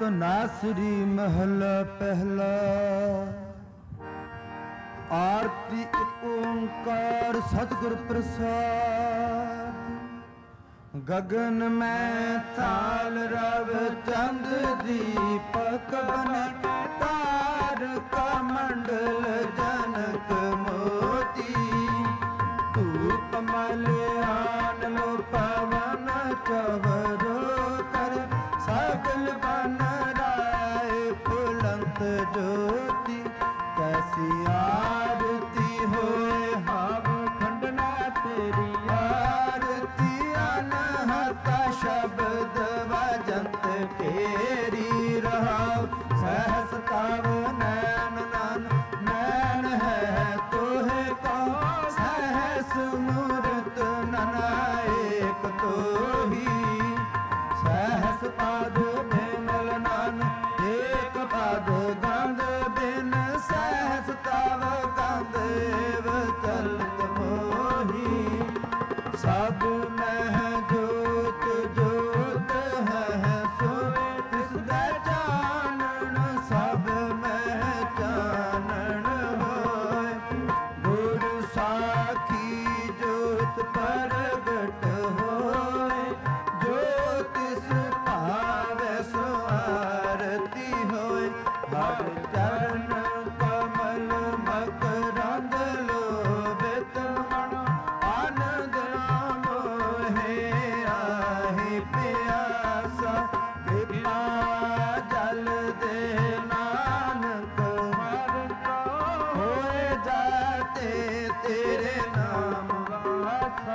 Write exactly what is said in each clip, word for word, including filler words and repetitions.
नासरी महला पहला। आरती एक ओंकार सतगुर प्रसाद। गगन में थाल रव चंद दीपक बने। तारक मंडल जनक मोती। धूप मल्यान लो पवन चवरो कर। सकल बन राय फुलंत ज्योति। कैसी आरती होए हाव खंडना तेरी। आरती अनहत शब्द वजंत केरी। रहाव सहस ताव नैन नन नैन है तोहे को। सहस मूरत ननायक तो ही। सहस पाद बिमल नन एक पाद गंध बिन। सहस ताव गंध एव चलत मोही। सब मह जोत जोत है सो तिसदा चानन। सब मह चानन होय। गुरु साखी जोत परगट होय। ज्योतिष भावै सो आरती होय। हर चरण कमल मकरंद लोभित मण। आनंद नाम मोहे आहे प्यासा। कृपा जल दे नानक हर को। होए जाते तेरे नाम वासा।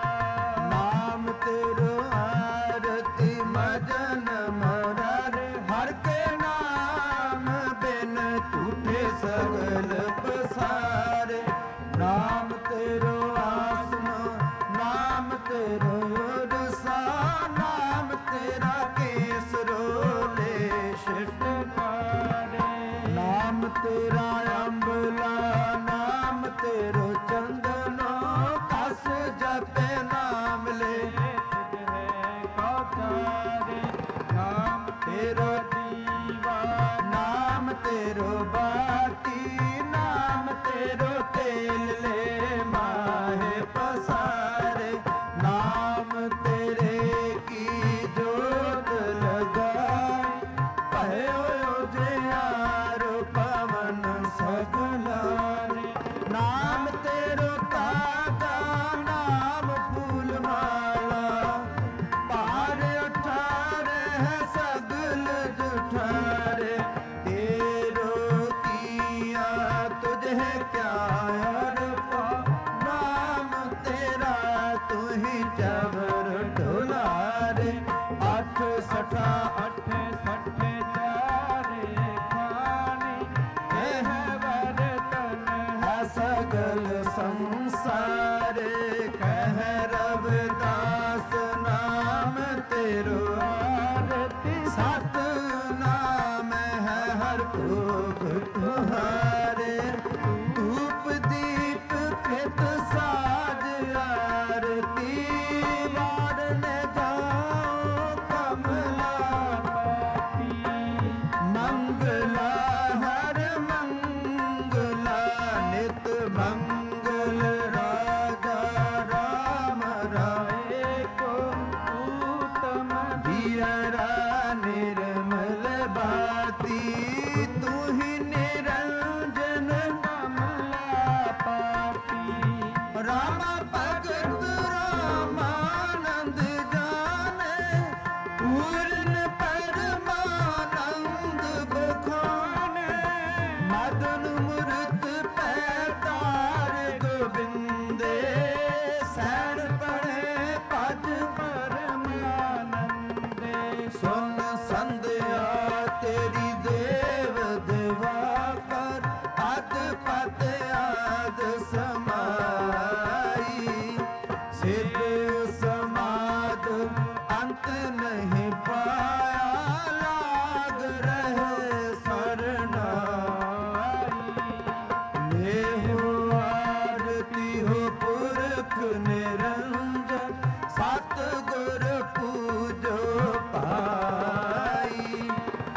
नाम तेरो आरती मजन मरारे। हर के नाम बिन टूटे सगल पसारे। नाम तेरो आसनो नाम तेरो उड़सा। नाम तेरा केसरो ले शिष्ट कारे। नाम तेरा अम्बला नाम तेरो चंदनो। कस जपे नाम ले नाम तेरो दीवा। नाम तेरो बाती। नाम तेरो तेल ले माहे पसारे। नाम तेरे की जोत लगाई। भयो उजियारो पवन सगलारे। नाम तेरो ताजा नाम फूल माला। पार उठारे है सगल जुठारे। तेरो किया तुझे क्या अरपा। नाम तेरा तू ही चवर ढोलारे। अठ सठा अठ सठे चारे खानी। यह वरतन है सगल संसारे। कह रविदास नाम तेरो आरती। सत नाम है हर भोग तुम्हारे। धूप दीप कृत साज आरती। वारने जाओ कमला पाती। मंगला हर मंगला नित मंगल। राजा राम राय को उत्तम दियरा निर्मल बाती। तू ही निरंजन कमला पाती। रामा भगत रामानंद जाने। पूर्ण परमानंद बखाने। मदन मूरत पैतार गोविंदे। सैन पढ़े पद परमानंदे। सुन संध्या तेरी देव देवा कर। अद पद आद समाई। सिद्ध समाध अंत नहीं पाया। लाग रहे सरनाई। ले हो आरती हो पुरख निरंजन। सतगुर पूजो पाई।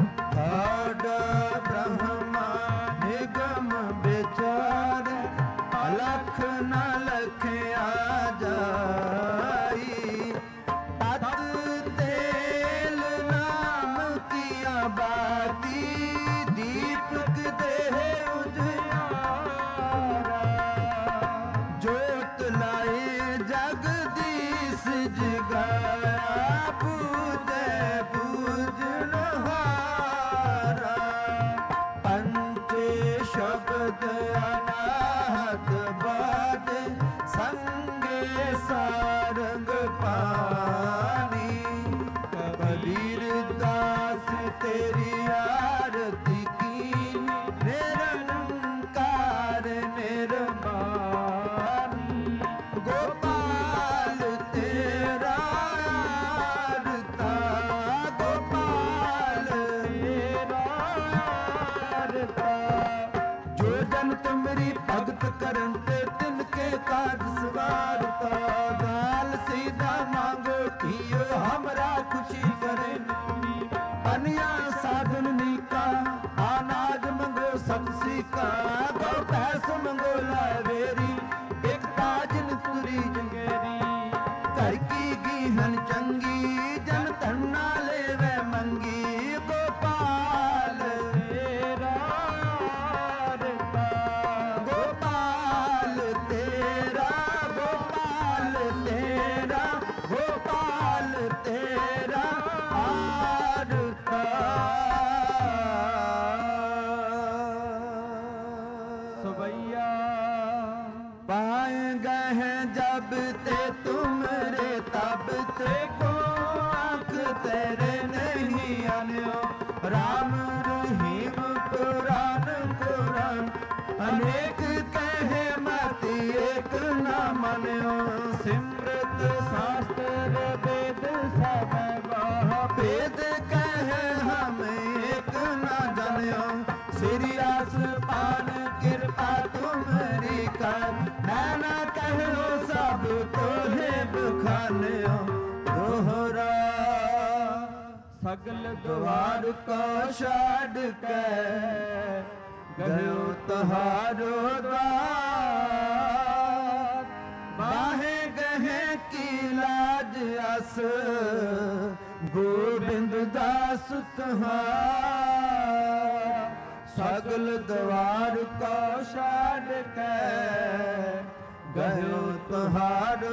सारंग पानी। कबीर दास तेरी आरती की, निरंकार निर्मानी। गोपाल तेरा आरता, गोपाल तेरा आरता। जो जन तुमरी भगत करन ते तिनके काज सवारता। गाल सीधा मांगो कियो हमरा खुशी करे। अनिया साधन नीका, अनाज मंगो सतसी का। गो पैस मंगो लावेरी, एक ताजन तुरी जंगेरी। घर की गीहन चंगी, जन धन्ना लेवे मंगी। गोपाल तेरा आरता, गोपाल तेरा, गोपाल तेरा, गोपाल तेरा आरता। सुबैया पाए गए जब ते तुमरे, तब ते को आँख तेरे नहीं आन्यो। राम रहीम पुराण कुरान, अनेक कहे मति एक न मान्यो। सिमरत शास्त्र वेद सब गाह, वेद कहे हम एक न जान्यो। श्री आस पान कृपा तुमरी कर, नैना कहो सब तोहे बखान्यो। दोहरा सगल द्वार को छाड़ के, गयो तहारो द्वार। बाहे गहे की लाज अस, गोविंद दास तुहार। सगल द्वार को छाड़ के, गयो तुहारो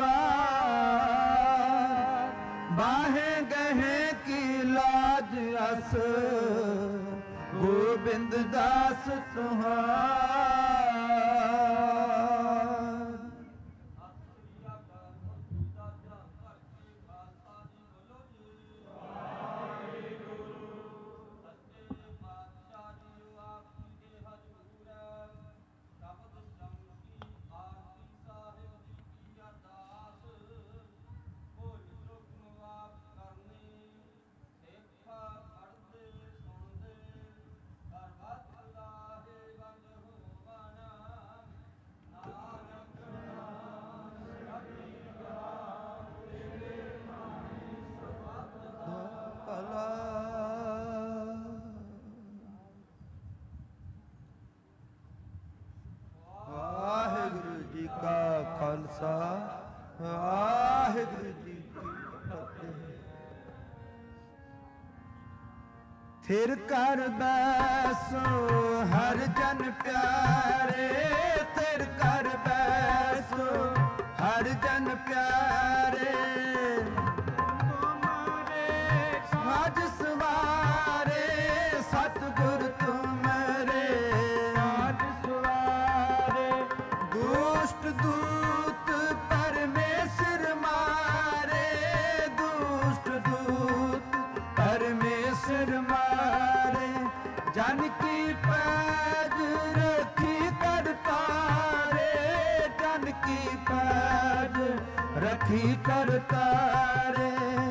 द्वार। बाहे गहे की लाज अस, गोविंद दास तुहार। ਵਾਹਿਗੁਰੂ ਜੀ ਕਾ ਖਾਲਸਾ, ਵਾਹਿਗੁਰੂ ਜੀ ਕੀ ਫਤਿਹ। थिर कर बैसो हर जन प्यारे, थिर कर बैसो हर जन प्यारे। आज सवारे सतगुर तुमरे, आज सवारे दुष्ट दूत परमेश्वर मारे। दुष्ट दूत परमेश्वर मारे, जन की पैज रखी कर तारे। जन की पैज रखी कर तारे।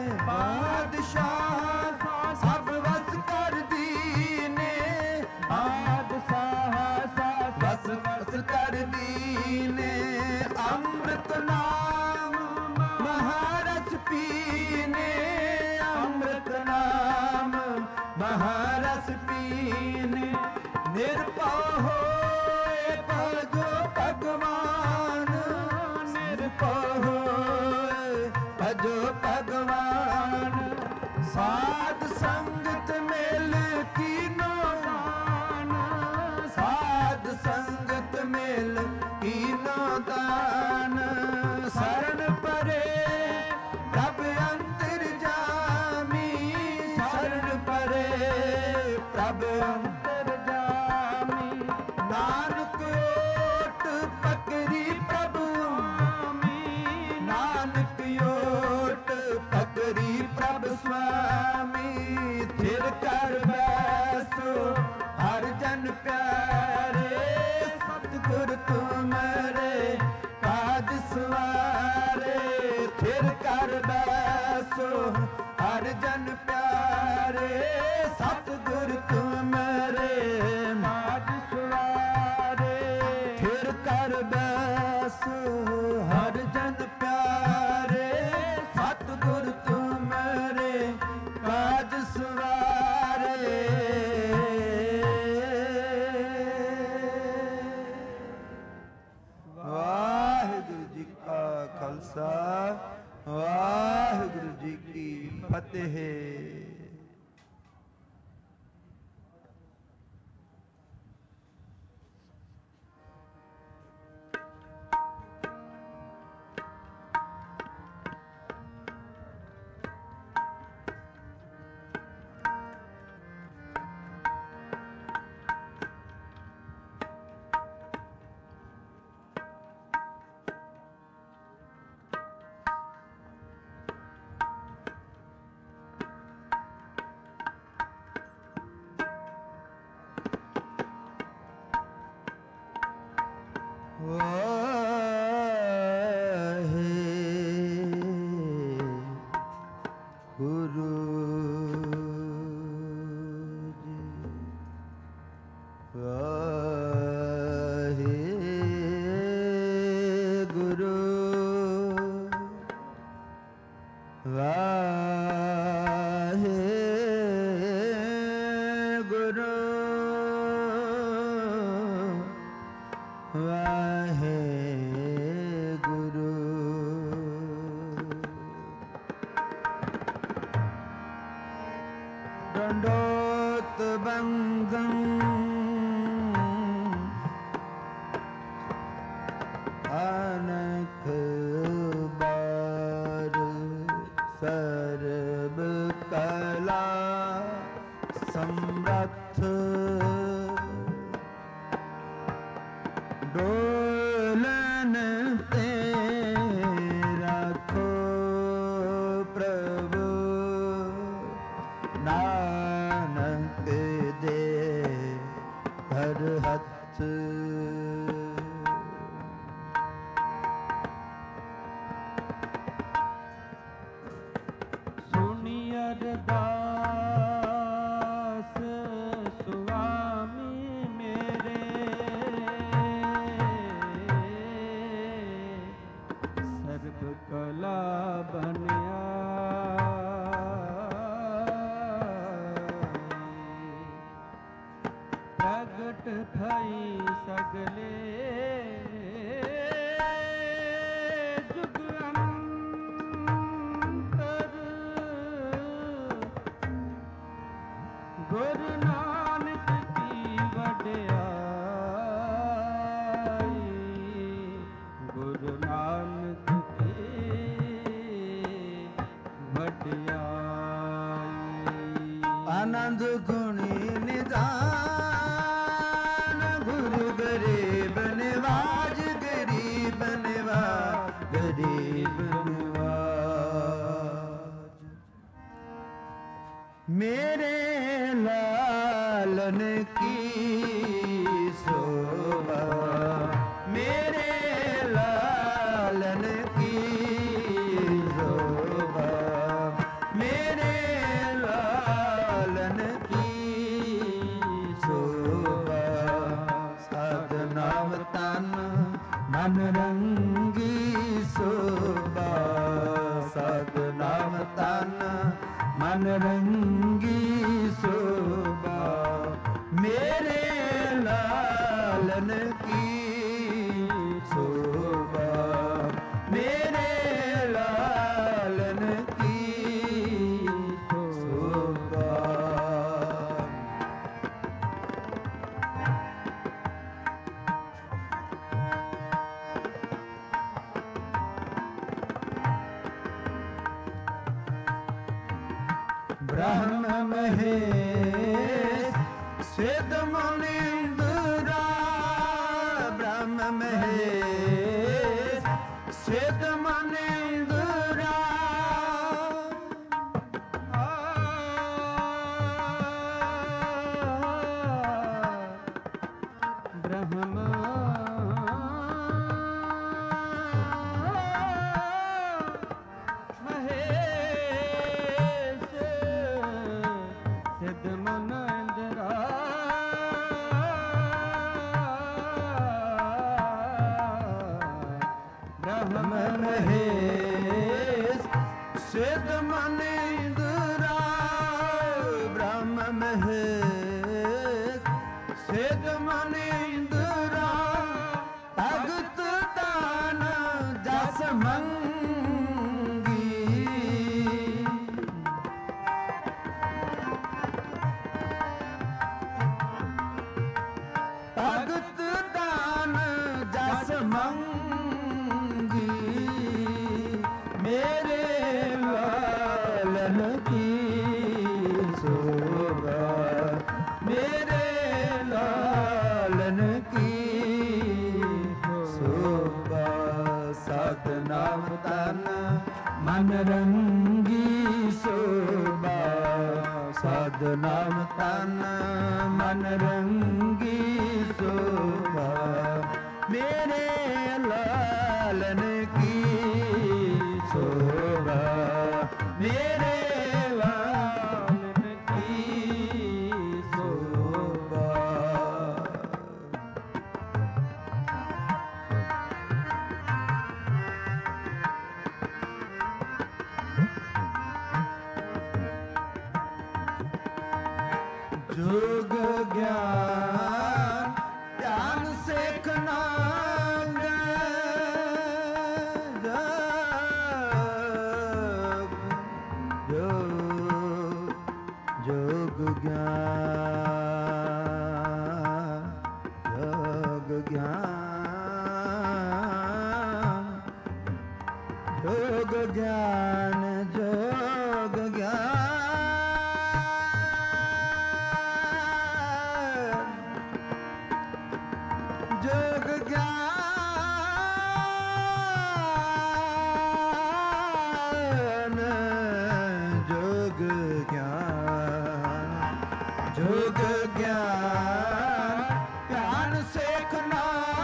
बादशाह सब वस कर दीने, बादशाह सब वस वस कर दीने। अमृत नाम महारस पीने, अमृत नाम महारस पीने। निर्भय होए भजो भगवान, निर्भय होए भजो भगवान। साध संगत मेल कीनो दान, साध संगत मेल कीनो दान। शरण परे प्रभ अंतर जामी, शरण परे प्रभ अंतर जामी। नानक ओट पकड़ी प्रभु आमी, ਨਾਨਕ ਓਟ ਪਕਰੀ ਪ੍ਰਭ ਸੁਆਮੀ ਥਿਰ ਕਰ ਬੈਸੋ ਹਰ ਜਨ ਪਿਆਰੇ ਸਤਿਗੁਰ ਤੁਮਰੇ ਕਾਜ ਸਵਾਰੇ ਥਿਰ ਕਰ ਬੈਸੋ ਹਰ ਜਨ ਪਿਆਰੇ ਸਤਿਗੁਰ ਤੁਮਰੇ ਕਾਜ ਸਵਾਰੇ ਥਿਰ ਕਰ ਬੈਸੋ ਹਰ ਜਨ ਪਿਆਰੇ ਸਤਿਗੁਰ ਤੁਮਰੇ ਕਾਜ ਸਵਾਰੇ ਵਾਹਿਗੁਰੂ ਜੀ ਕਾ ਖਾਲਸਾ ਵਾਹਿਗੁਰੂ ਜੀ ਕੀ ਫਤਿਹ। दंडोत बंदन अनख बार सर्व कला समर्थ डोलन ते राखो प्रभु नानक दे हर हथ सुनी अरदास सुआमी मेरे सर्व कला बनिया प्रगट भई सगले जुग अंतर गुरु नानक की वड्याई गुरु नानक की वड्याई आनंद गुणी निदान गुरु गरीब निवाज गरीब निवाज गरीब निवाज मेरे लालन की शोभा मेरे लालन की शोभा मेरे लालन की शोभा साधनाम तन मन रंगी शोभा साधनाम तन मन रंगी शोभा मेरे लालन की शोभा मेरे लालन की शोभा ब्रह्म महेश सिद्ध मुनींद्रा ब्रह्म महेश सिद्ध मुनींद्रा महेश सिद्ध मनींद्रा ब्रह्म महेश सिद्ध मनींद्रा भगत दान जस मंगी भगत दान जस मंगी मेरे लालन की शोभा मेरे लालन की शोभा सतनाम तन मन रंगी शोभा सतनाम तन मन रंगी शोभा मेरे लालन की शोभा मेरे लालन की शोभा। योग ज्ञान ध्यान सीखना योग ज्ञान योग ज्ञान योग ज्ञान योग ज्ञान योग ज्ञान योग ज्ञान योग ज्ञान ज्ञान सीखना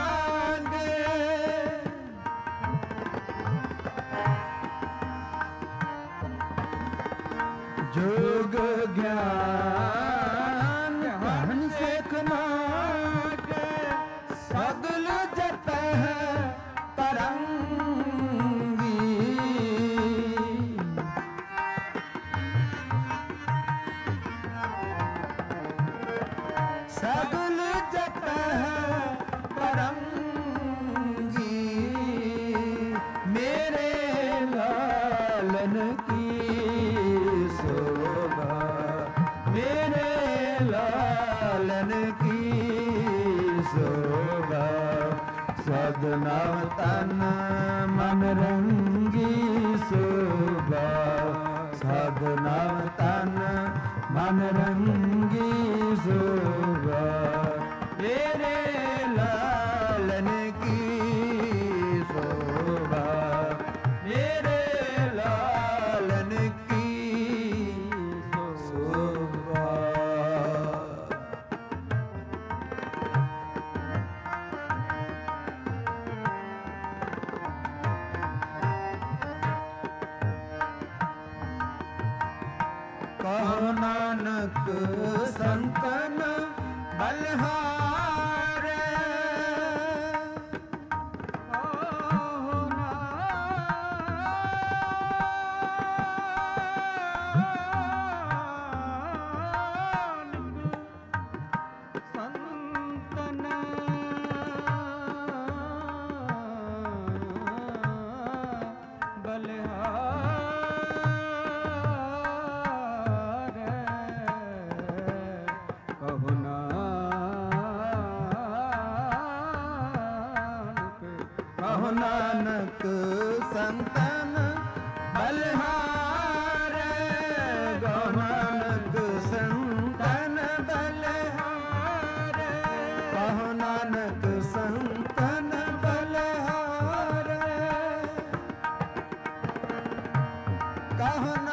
योग ज्ञान ज्ञान सीखना सगल जत है तरंगी सगल जत है तरंगी मेरे लालन की शोभा मेरे लालन की शोभा सदनाम तन मन रंगी शोभा सदनाम तन मन रंगी शोभा मेरे लालन की शोभा मेरे लालन की शोभा। कहो नानक संतन बलहार संतन बलहार कहो नानक कहो नानक संतन बलहार कहो नानक संतन बलहार कहो नानक संतन बलहार कहो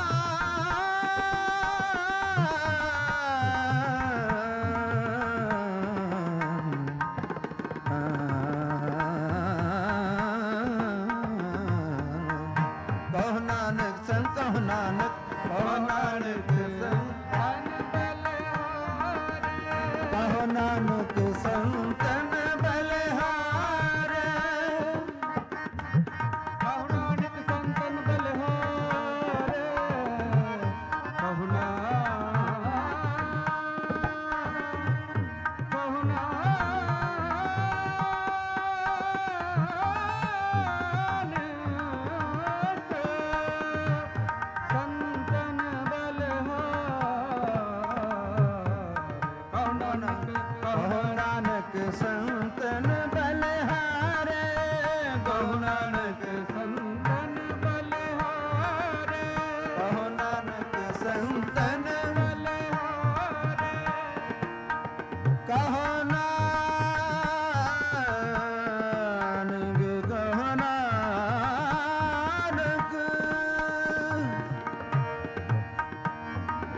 नानक संत कहो नानक कहो नानक संतन बलहार कहो नानक संतन बलहार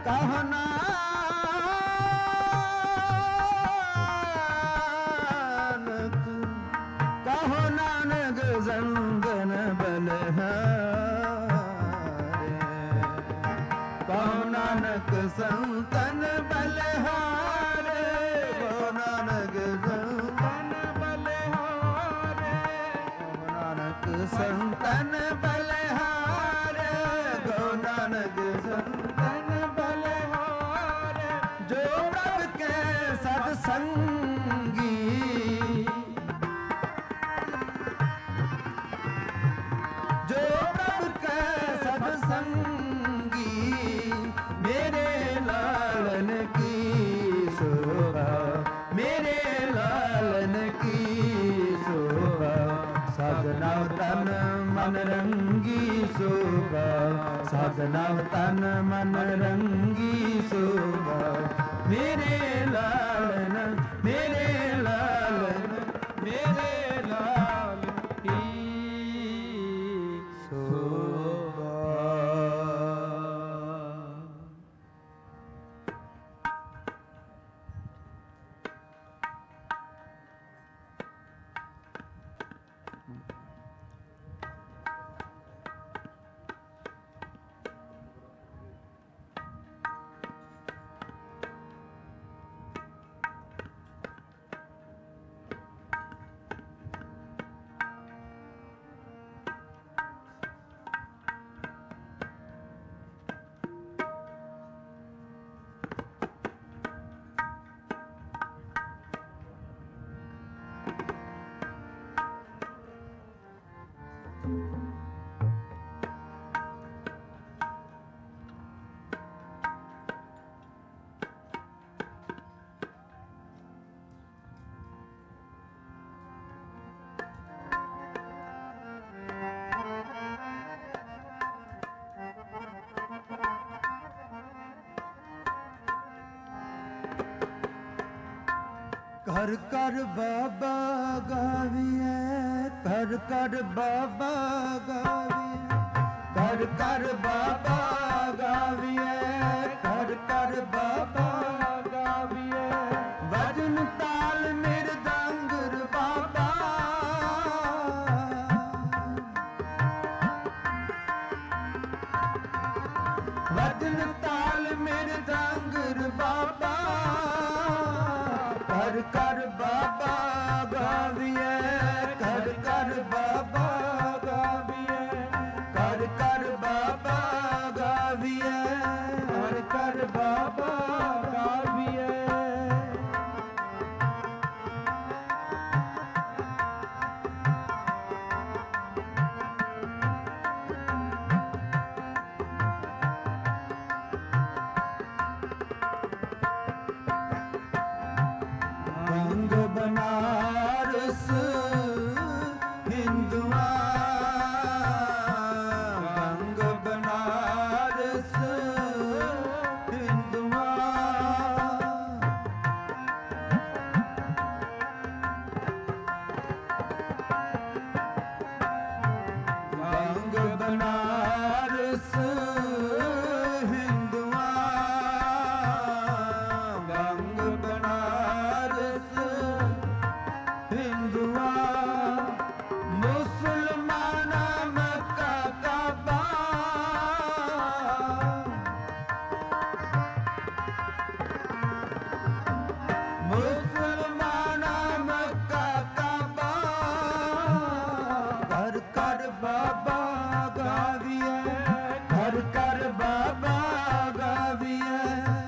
ਕਹੋ ਨਾਨਕ ਕਹੋ ਨਾਨਕ ਸੰਤਨ ਬਲਿਹਾਰੇ ਕਹੋ ਨਾਨਕ ਸੰਤਨ ਬਲਿਹਾਰੇ ਕਹੋ ਨਾਨਕ ਸੰਤਨ ਬਲਿਹਾਰੇ ਕਹੋ ਨਾਨਕ ਸੰਤਨ ਬਲਿਹਾਰੇ ਕਹੋ ਨਾਨਕ ਸੰਤਨ ਬਲਿਹਾਰੇ ਜੋ ਪ੍ਰਭ ਕੇ ਸਤ ਸੰਗੀ ਜੋ ਪ੍ਰਭ ਕੇ ਸਤ ਸੰਗੀ ਮੇਰੇ ਲਾਲਨ ਕੀ ਸੋਭਾ ਮੇਰੇ ਲਾਲਨ ਕੀ ਸੋਭਾ ਸਾਧਨਾ ਤਨ ਮਨ ਰੰਗੀ ਸੋਭਾ ਸਾਧਨਾ ਤਨ ਮਨ ਰੰਗੀ ਸੋਭਾ ਮੇਰੇ ਲਾਲਨ ਮੇਰੇ ਲਾਲਨ ਮੇਰੇ ਲਾਲ ਕੀ ਸੋਭਾ। ਕਰ ਕਰ ਬਾਬਾ ਗਾਵੀਐ ਕਰ ਕਰ ਬਾਬਾ ਗਾਵੀਐ ਕਰ ਕਰ ਬਾਬਾ ਗਾਵੀਐ ਕਰ ਕਰ ਬਾਬਾ ਗਾਵੀਐ ਵਜਨ ਤਾਲ ਮਿਰਦੰਗਰ ਬਾਬਾ ਵਜਨ ਤਾਲ ਮਿਰਦੰਗਰ ਬਾਬਾ ਕਰ ਕਰ ਬਾਬਾ ਗਾਵੀਐ ਕਰ ਕਰ ਬਾਬਾ ਗਾਵੀਐ ਕਰ ਕਰ ਬਾਬਾ ਗਾਵੀਐ ਕਰ ਕਰ ਬਾਬਾ ਗਾਵੀਐ ਰੰਗ ਬਨਾਰਸ ਹਿੰਦੂਆਂ ਰੰਗ ਬਨਾਰਸ ਹਿੰਦੂਆਂ ਰੰਗ ਬਨਾਰਸ ਹਿੰਦੂਆਂ ਰੰਗ ਬਨਾਰਸ ਹਿੰਦੂਆਂ ਮੁਸਲਮਾਨਾਂ ਮੱਕਾ ਕਾਬਾ ਮੁਸਲਮਾਨਾਂ ਮੱਕਾ ਕਾਬਾ ਕਰ ਕਰ ਬਾਬਾ ਗਾਵੀਐ ਕਰ ਕਰ ਬਾਬਾ ਗਾਵੀਐ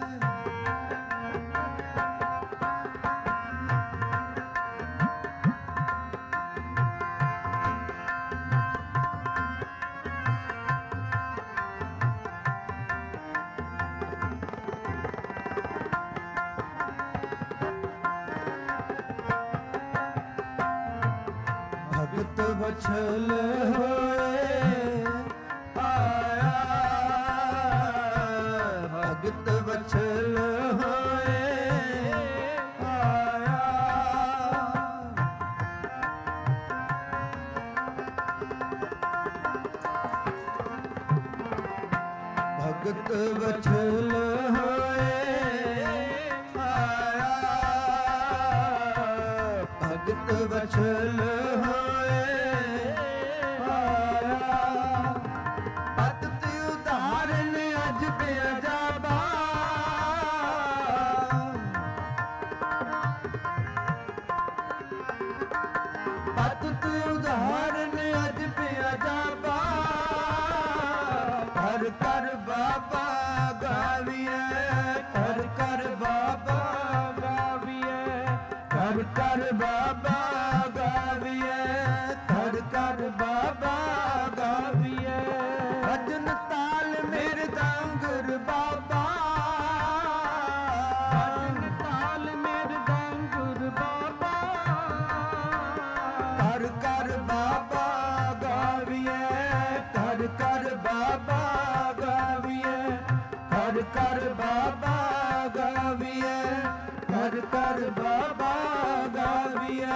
ਭਗਤ ਵਛਲ ਹੋਏ ਆਇਆ ਭਗਤ ਵਛਲ ਹੋਏ ਆਇਆ ਭਗਤ ਵਛਲ ਹੋਏ ਆਇਆ, ਭਗਤ ਵਛਲ ਹੋਏ ਆਇਆ, ਪਤਿ ਉਧਾਰਨ ਅਜ ਬਿਆਜਾਬਾ, ਪਤਿ ਉਧਾਰਨ ਅਜ ਬਿਆਜਾਬਾ, ਕਰ ਕਰ ਬਾਬਾ ਗਾਵੀਏ, ਕਰ ਕਰ ਬਾਬਾ ਗਾਵੀਏ, ਕਰ ਕਰ ਬਾਬਾ ਗਾਵੀਏ, ਕਰ ਕਰ ਬਾਬਾ ਗਾਵੀਏ, ਭਜਨ ਤਾਲ ਮੇਰੇ ਦਾੰਗਰ ਬਾਬਾ, ਭਜਨ ਤਾਲ ਮੇਰੇ ਦਾੰਗਰ ਬਾਬਾ, ਕਰ ਕਰ ਬਾਬਾ ਗਾਵੀਏ, ਕਰ ਕਰ ਬਾਬਾ ਗਾਵੀਏ, ਕਰ ਕਰ ਬਾਬਾ ਗਾਵੀਏ, ਕਰ ਕਰ ਬਾਬਾ ਗਾਵੀਏ।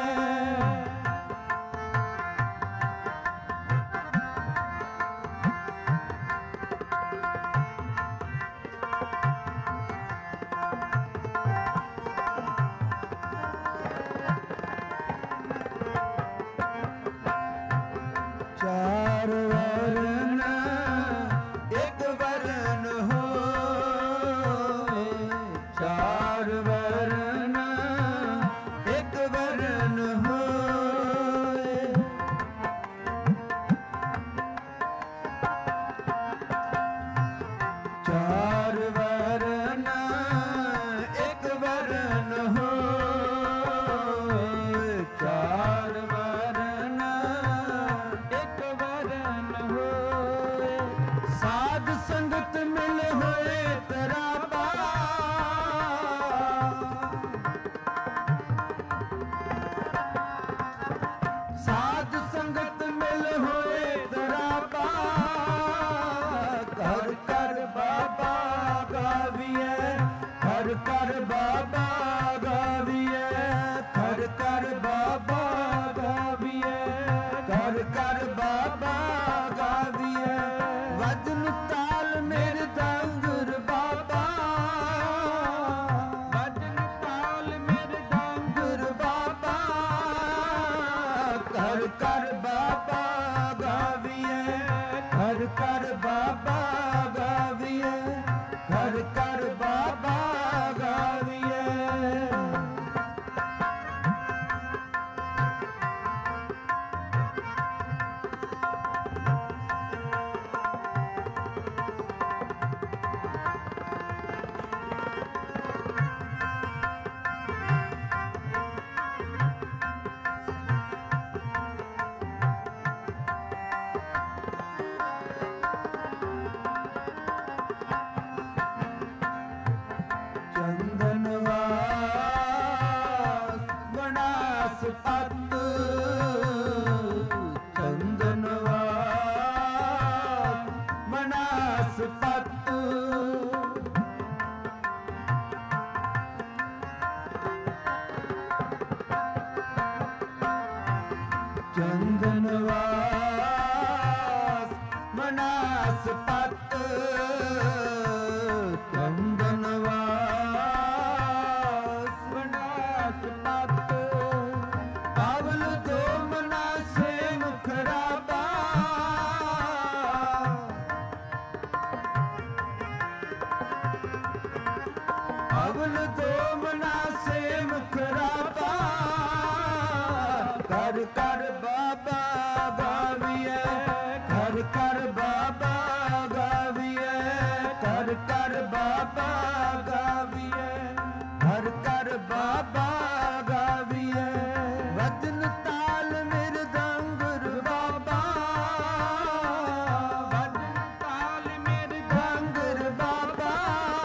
ਚਾਰ ਵਰਨ ਇੱਕ ਵਰਨ ਹੋਏ, ਚਾਰ ਵਰਨ ਇੱਕ ਵਰਨ ਹੋਏ, ਚਾਰ ਵਰਨ ਇੱਕ ਵਰਨ ਹੋਏ, ਚਾਰ ਵਰਨ ਇੱਕ ਵਰਨ ਹੋਏ, ਸਾਧ ਸੰਗਤ ਮਿਲ ਹੋਏ ਤਰਾਬਾ, ਸਾਧ ਸੰਗਤ ਮਿਲ ਹੋਏ ਤਰਾਬਾ, ਕਰ ਕਰ ਬਾਬਾ ਗਾਵੀਏ, ਕਰ ਕਰ ਬਾਬਾ ਗਾਵੀਏ, ਕਰ ਕਰ ਬਾਬਾ ਗਾਵੀਏ, ਕਰ ਕਰ ਬਾਬਾ ਗਾਵੀਏ, ਵਜਨ ਤਾਲ ਮੇਰੇ ਦਾੰਗਰ ਬਾਬਾ, ਵਜਨ ਤਾਲ ਮੇਰੇ ਦਾੰਗਰ ਬਾਬਾ, ਕਰ ਕਰ ਬਾਬਾ ਗਾਵੀਏ, ਕਰ ਕਰ ਬਾਬਾ ਗਾਵੀਏ, ਕਰ ਕਰ ਬਾਬਾ ਗਾਵੀਏ। ਚੰਦਨਵਾਸ ਬਨਾਸ ਪਤ, ਚੰਦਨਵਾਸ ਬਨਾਸ ਪਤ, ਚੰਦਨਵਾਸ ਬਨਾਸ ਪਤ, ਚੰਦਨਵਾਸ ਬਨਾਸ ਪਤ, ਪਵਲ ਜੋ ਮਨਾਸੇ ਮੁਖਰਾਬਾ, ਪਵਲ ਜੋ ਮਨਾਸੇ ਮੁਖਰਾਬਾ, ਕਰ ਕਰ ਬਾਬਾ ਗਾਵੀਏ, ਕਰ ਕਰ ਬਾਬਾ ਗਾਵੀਏ, ਕਰ ਕਰ ਬਾਬਾ ਗਾਵੀਏ, ਕਰ ਕਰ ਬਾਬਾ ਗਾਵੀਏ, ਵਜਨ ਤਾਲ ਮੇਰੇ ਦਾੰਗਰ ਬਾਬਾ, ਵਜਨ ਤਾਲ ਮੇਰੇ ਦਾੰਗਰ ਬਾਬਾ,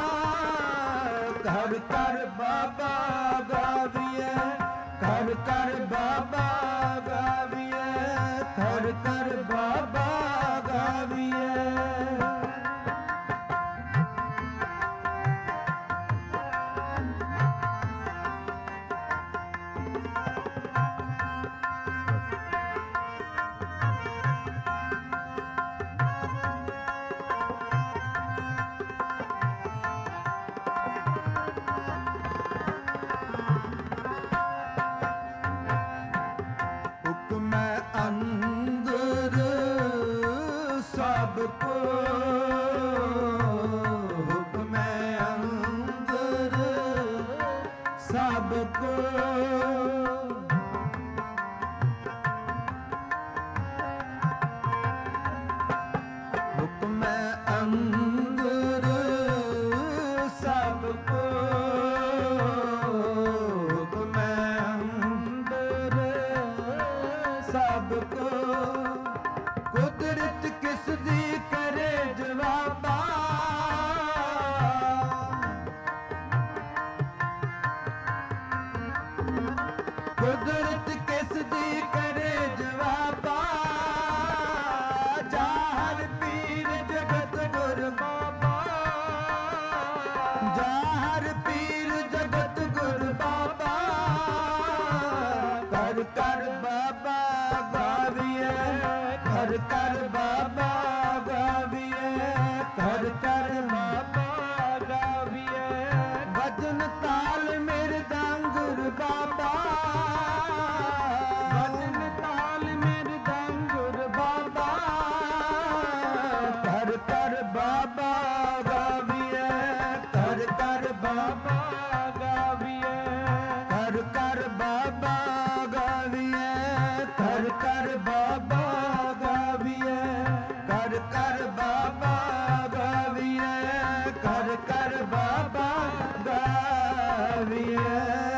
ਕਰ ਕਰ ਬਾਬਾ ਗਾਵੀਏ, ਕਰ ਕਰ ਬਾਬਾ ਗਾਵੀਏ, ਕਰ ਕਰ ਬਾਬਾ ਗਾਵੀਏ। ਸਭ ਕੋ ਹੁਕਮੈ ਅੰਦਰ ਸਭ ਕੋ ਹੁਕਮੈ ਅੰਦਰ ਸਭ ਕੋ ਹੁਕਮੈ ਅੰਦਰ ਸਭ ਕੋ ਕੁਦਰਤ ਕਿਸ ਦੀ ਕਰੇ ਜਵਾਬਾ ਕੁਦਰਤ ਕਿਸ ਦੀ ਕਰੇ ਜਵਾਬਾ ਜਾਹਰ ਪੀਰ ਜਗਤ ਗੁਰ ਬਾਬਾ ਜਾਹਰ ਪੀਰ ਜਗਤ ਗੁਰ ਬਾਬਾ ਕਰ ਕਰ ਬਾਬਾ ਗਾਵੀਏ ਕਰ ਕਰ ਬਾਬਾ ਗਾਵੀਏ ਕਰ ਕਰ ਬਾਬਾ ਗਾਵੀਏ ਵਜਨ ਤਾਲ ਮੇਰੇ ਦਾੰਗੁਰ ਬਾਬਾ ਵਜਨ ਤਾਲ ਮੇਰੇ ਦਾੰਗੁਰ ਬਾਬਾ ਕਰ ਕਰ ਬਾਬਾ ਗਾਵੀਏ ਕਰ ਕਰ ਬਾਬਾ ਗਾਵੀਏ ਕਰ ਕਰ ਬਾਬਾ ਗਾਵੀਏ ਕਰ ਕਰ ਬਾਬਾ ਗਾਵੀਏ ਕਰ ਕਰ ਬਾਬਾ ਗਾਵੀਏ ਕਰ ਕਰ ਬਾਬਾ ਗਾਵੀਏ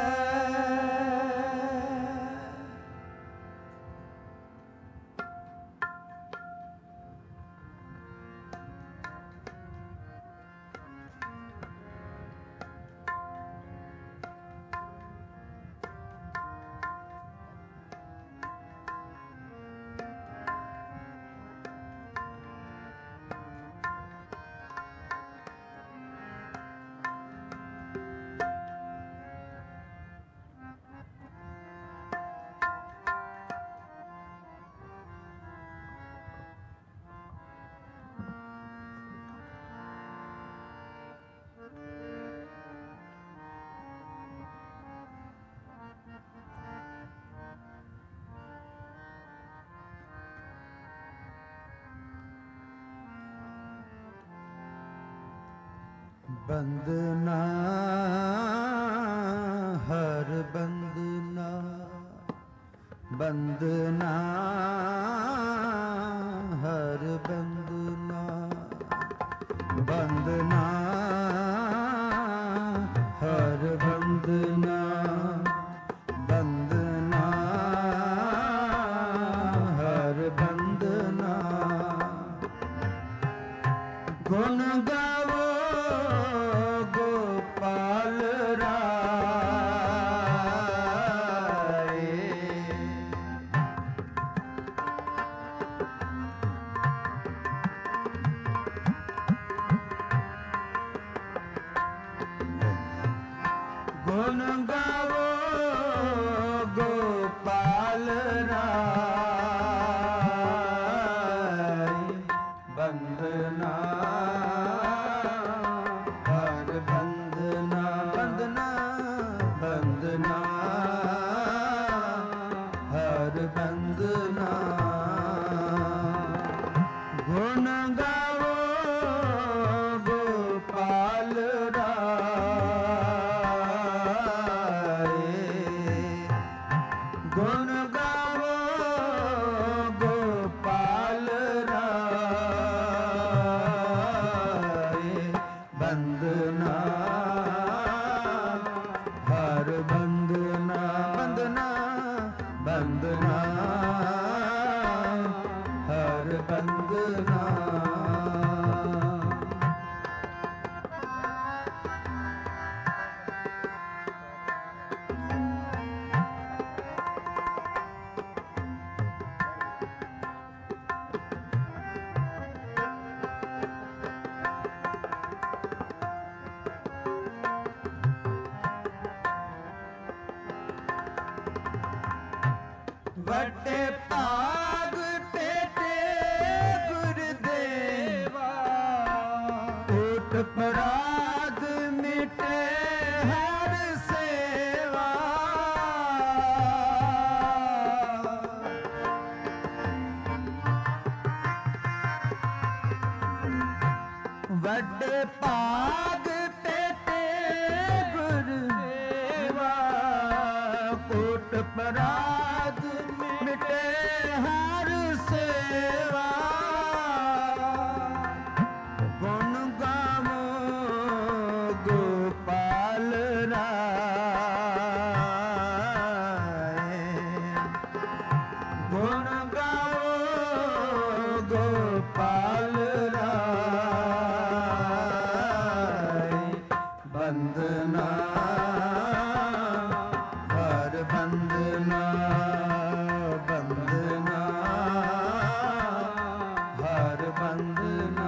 ਬੰਦਨਾ ਹਰ ਬੰਦਨਾ ਬੰਦਨਾ ਹਰ ਬੰਦਨਾ ਬੰਦਨਾ ਹਰ ਬੰਦਨਾ ਬੰਦਨਾ ਹਰ ਬੰਦਨਾ ਗੁਣ ਗਾਵੋ ਗੋਪਾਲ ਰਾਏ ਗੁਣ ਗਾਵੋ ਗੋਪਾਲ ਰਾਏ ਬੰਦਨਾ ਹਰ ਬੰਦਨਾ ਬੰਦਨਾ ਬੰਦਨਾ ਹਰ ਬੰਦਨਾ ਗੁਣ ਗਾਵੋ ਗੋਪਾਲ ਰਾਏ ਗੁਣ ਗਾਵੋ ਗੋਪਾਲ ਰਾਏ ਬੰਦਨਾ ਹਰ ਬੰਦਨਾ ਬੰਦਨਾ ਬੰਦਨਾ ਹਰ ਬੰਦਨਾ ਵੱਡੇ ਭਾਗ ਤੇਰੇ ਗੁਰਦੇਵਾ ਓਟ ਪਰਾਧ ਮਿਟੇ ਹਰ ਸੇਵਾ ਵੱਡੇ ਭਾਗ ਤੇ ਗੁਰਦੇਵਾ ਕੋਟ ਪਰਾਗ ਮਿਟੇ ਹਰ ਸੇਵਾ ਗੁਣ ਗਾਵੋ ਗੋਪਾਲ ਰਾਏ ਗੁਣ ਗਾਵੋ ਗੋਪਾਲ ਰਾਏ ਬੰਦਨਾ ਹਰ ਬੰਦਨਾ ਬੰਦਨਾ ਹਰ ਬੰਦਨਾ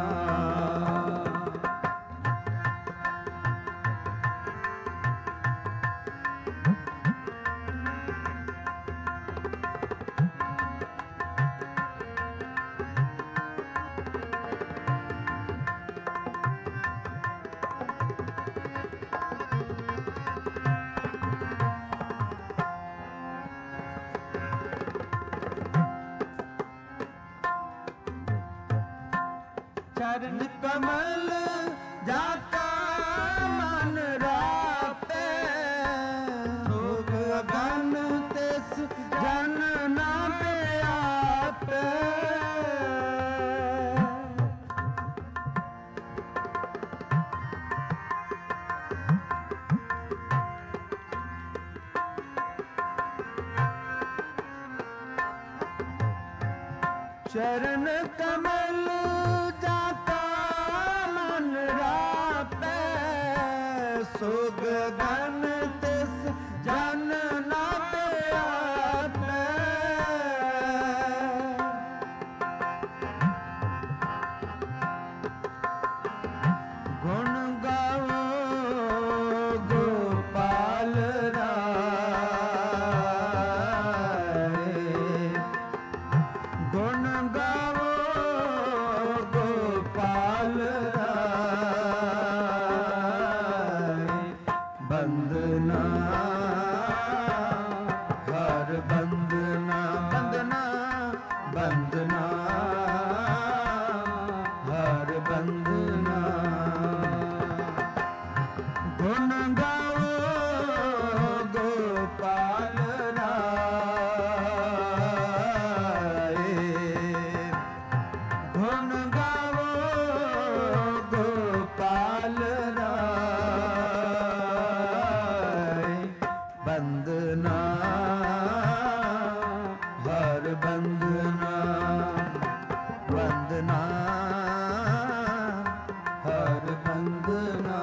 चरण कमल जाका मन रापे सोग अगन तिस जन ना व्यापे चरण कमल सुग गन तिस जन न व्यापे गुण गाओ गोपाल राए गुण गाओ गोपाल बंदना हर बंदना बंदना बंदना हर बंदना गुण गाओ गोपाल राए गुण गाओ गोपाल राए बंदना हर बंदना बंदना हर बंदना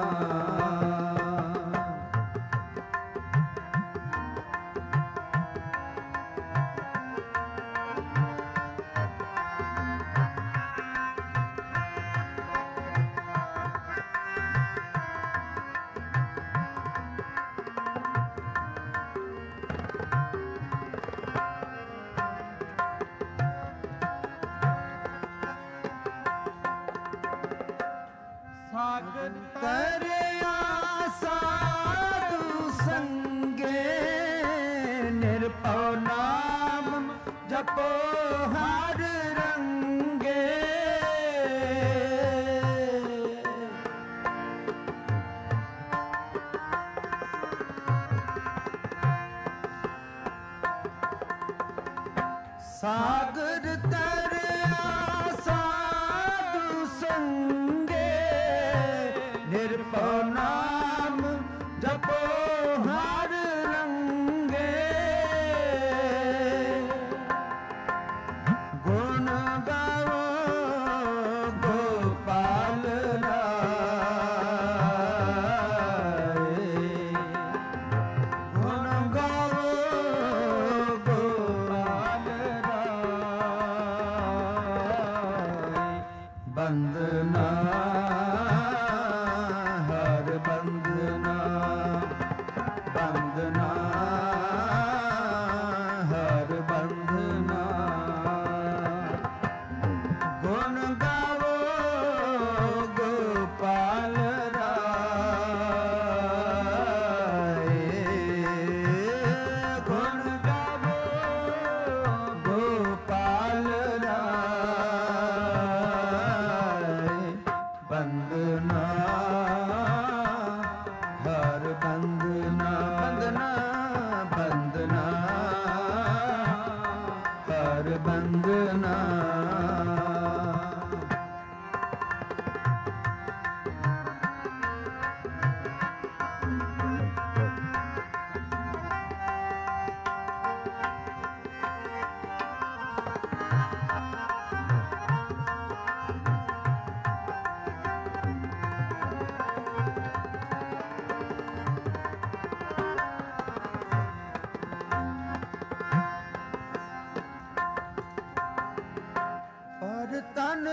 सागर तरिया साधु संगे निर्भव नाम जपो हर रंगे सागर तरिया साधु संगे निर्भव नाम जपो हर रंगे गुण गाओ गोपाल राए गुण गाओ गोपाल राए बंदना हर बंदना बंदना हर बंदना गुण गाओ गोपाल राए गुण गाओ गोपाल राए बंदना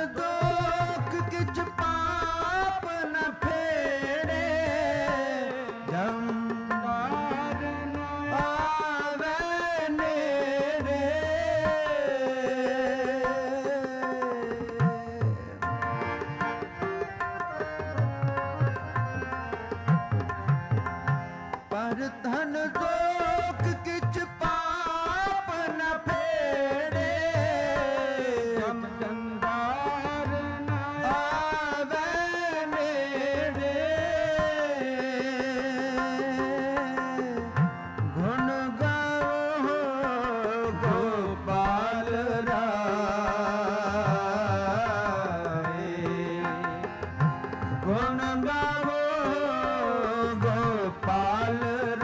ਦੋਖ ਕਿਛ ਪਾਪ ਨ ਫੇੜੇ, ਜਮਦਾਰ ਨ ਆਵੇ ਨੇੜੇ। ਪਰ ਧਨ ਦੋਖ ਕਿਛ ਪਾਪ ਨ ਫੇੜੇ, ਜਮਦੰਦਾਰ ਨ ਆਵੇ ਨੇੜੇ। ਗੁਣ ਗਾਵੋ ਗੋਪਾਲ ਰਾਏ, ਗੁਣ ਗਾਵੋ ਗੋਪਾਲ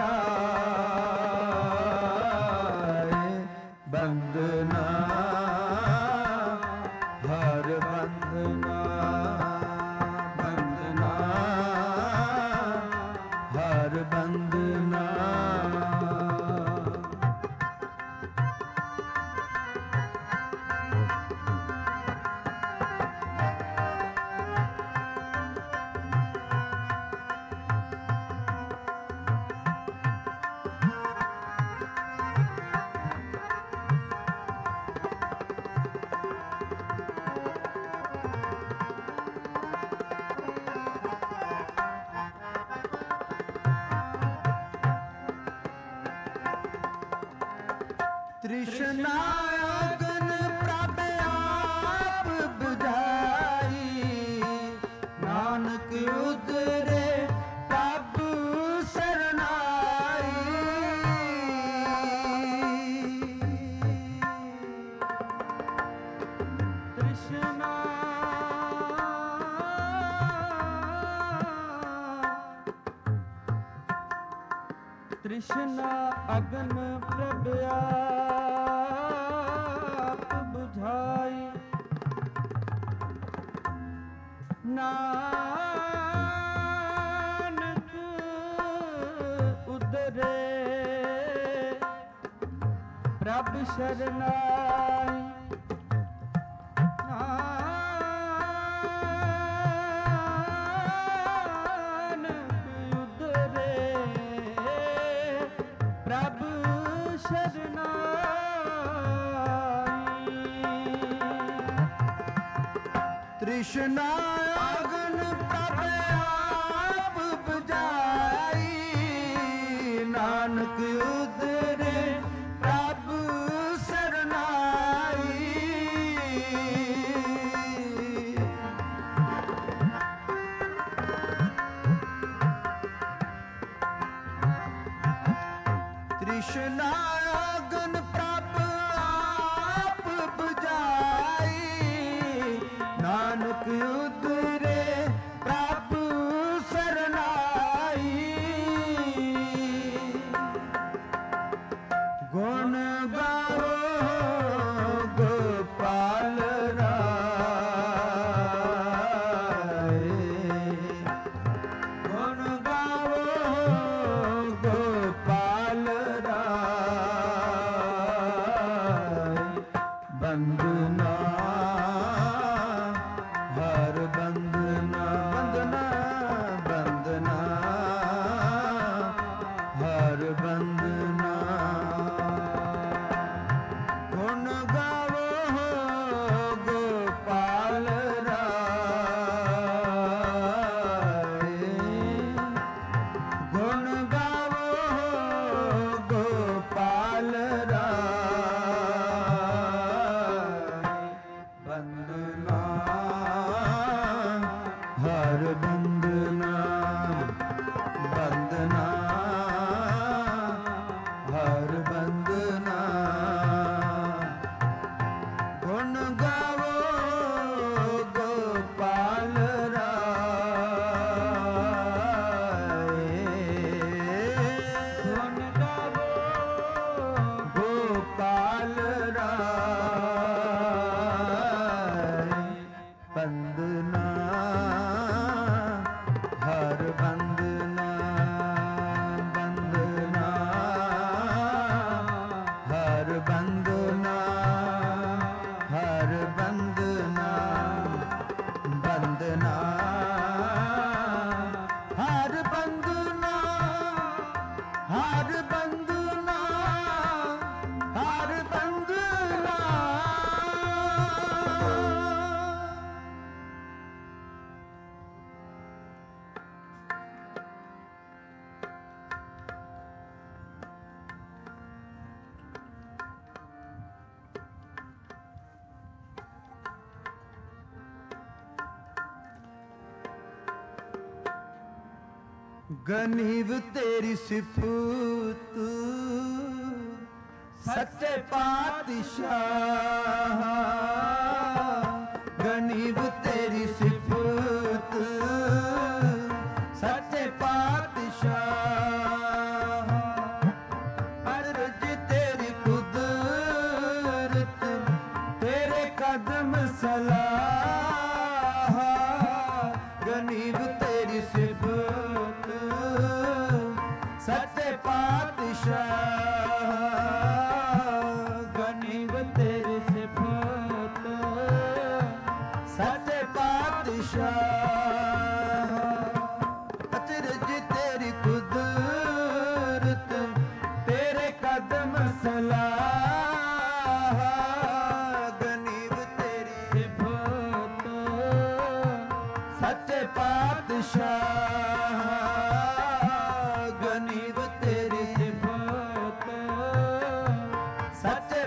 ਰਾਏ। ਬੰਦਨਾ ਹਰ ਬੰਦਨਾ, ਬੰਦਨਾ ਹਰ ਬੰਦਨਾ। ਤ੍ਰਿਸ਼ਨਾ ਅਗਨ ਪ੍ਰਭ ਆਪ ਬੁਝਾਈ, ਨਾਨਕ ਉਦਰੇ ਪ੍ਰਭ ਸਰਨਾਈ। ਤ੍ਰਿਸ਼ਨਾ ਤ੍ਰਿਸ਼ਨਾ ਅਗਨ ਪ੍ਰਭ ਆਪ ਬੁਝਾਈ, ਨਾਨਕ ਉਦਰੇ ਪ੍ਰਭ ਸਰਨਾਈ। ਨਾਨਕ ਉਦਰੇ ਪ੍ਰਭ ਸਰਨਾਈ। ਤ੍ਰਿਸ਼ਨਾ ਅਗਨ ਪ੍ਰਭ ਆਪ ਬੁਝਾਈ, ਨਾਨਕ ਉਦਰੇ ਪ੍ਰਭ ਸਰਨਾਈ। ਤ੍ਰਿਸ਼ਨਾ ਅਗਨ ਪ੍ਰਭ ਆਪ ਬੁਝਾਈ, ਨਾਨਕ ਉਦਰੇ ਪ੍ਰਭ ਸਰਨਾਈ। ਗੁਣ ਗਾਵੋ ਗੋਪਾਲ ਰਾਏ, ਗੁਣ ਗਾਵੋ ਗੋਪਾਲ ਰਾਏ। ਬੰਦਨਾ ਹਰ ਬੰਦਨਾ, ਬੰਦਨਾ ਬੰਦਨਾ ਹਰ ਬੰਦਨਾ। ਗੁਣ ਗਾਵੋ ਗੋਪਾਲ ਰਾਏ, ਗੁਣ ਗਾਵੋ ਗੋਪਾਲ ਰਾਏ। ਬੰਦਨਾ ਹਰ बना हार बंदना हार बंदना हार बंदना गनीव तेरी सिफत सच्चे पातशाह गनीव तेरी सिफत सच्चे पातशाह अर्ज तेरी कुदरत तेरे कदम सलाह गनीव तेरी सिफत सच्चे पातशाह गनीव तेरी सिफत सच्चे पातशाह अचरज तेरी कुदरत तेरे कदम सलाह गनीव तेरी सिफत सच्चे पातशाह गनीव तेरी सिफत सच्चे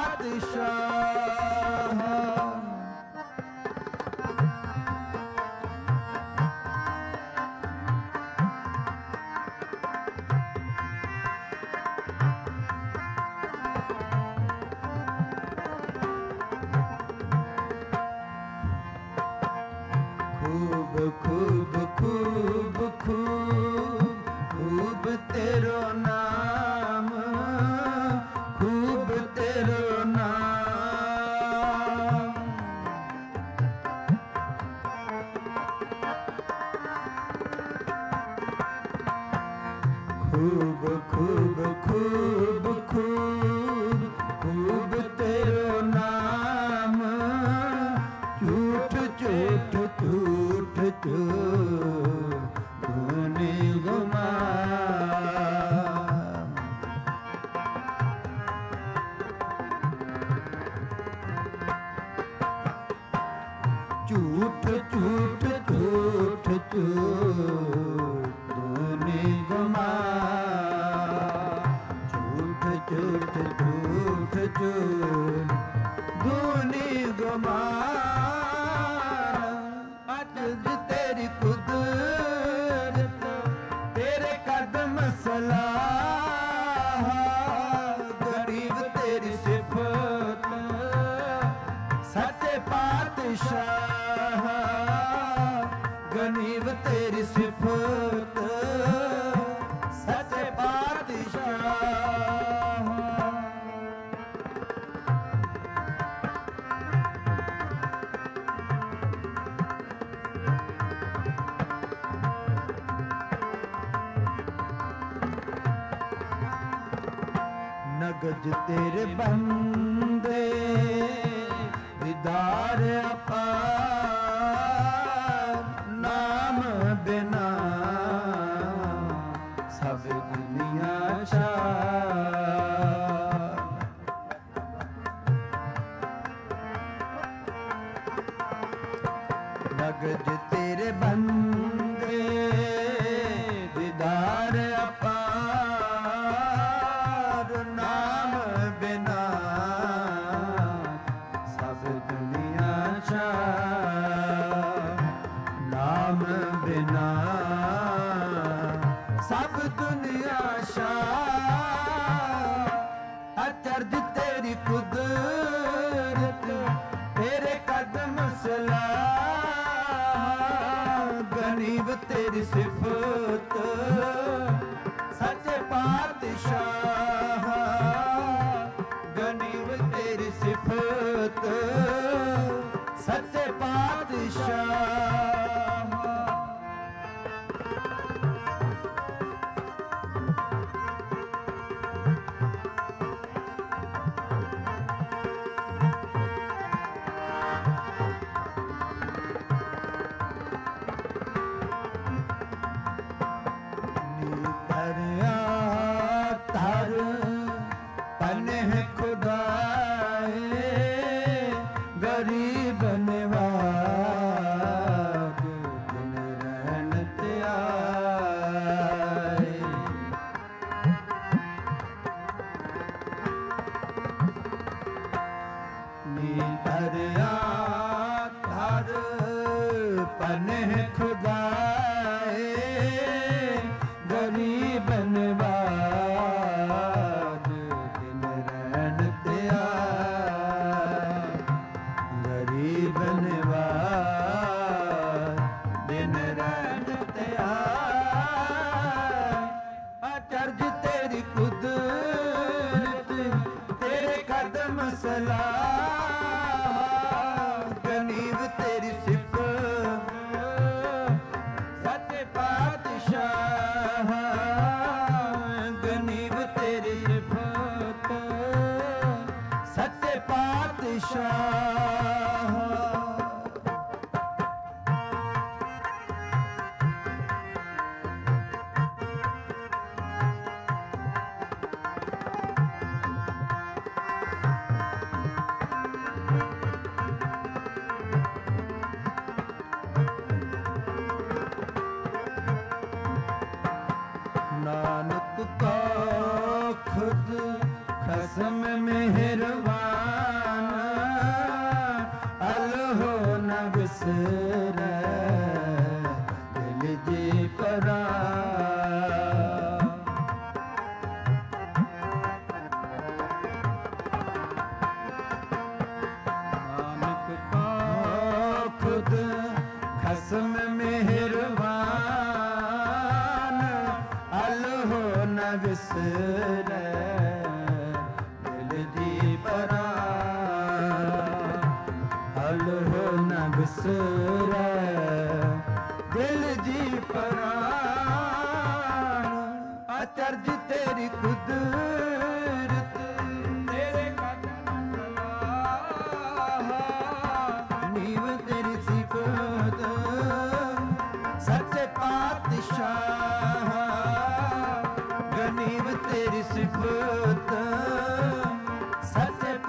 पातशाह खूब खूब खूब खूब खूब तेरो नाम खूब तेरो नाम खूब खूब खूब खूब खूब तेरो नाम झूठ झूठ झूठ झूठ तूने गुमा झूठ झूठ झूठ झूठ तूने गुमा झूठ झूठ झूठ झूठ तूने गुमा अजज तेरी कुदरत तेरे कदम सलाह गरीब तेरी सिफत सच्चे पातशाह गनीब तेरी सिफत सच्चे पातशाह नगज तेरे बंदे दीदार अपार नाम बिना सब दुनिया चार नगज तेरे बंदे दीदार अपार नाम बिना सब दुनिया चार नाम बिना सब दुनिया शाह अचरज तेरी कुदरत तेरे कदम सलाह गनीब तेरी सिफत सच्चे पातशाह गनीब तेरी सिफत सच्चे पातशाह अनेह खुदाए गरीब नवाज दिन रहन त्याग गरीब नवाज दिन रहन त्याग अचरज तेरी कुदरत तेरे कदम सलाह गनीब तेरी गनीब तेरी सिफत सच्चे पातशाह नानक का खुद खसम मेहरबान अलहो न बिसरै दिल जी परान नानक का खुद खसम मेहरबान अलहो न बिसरै दिल जी परान अलहो न बिसरै दिल जी परान अचरज तेरी कुदरत तेरे कदम सलाह नीव तेरी सिफत सच्चे पातशाह गनीब तेरी सिफत सच्चे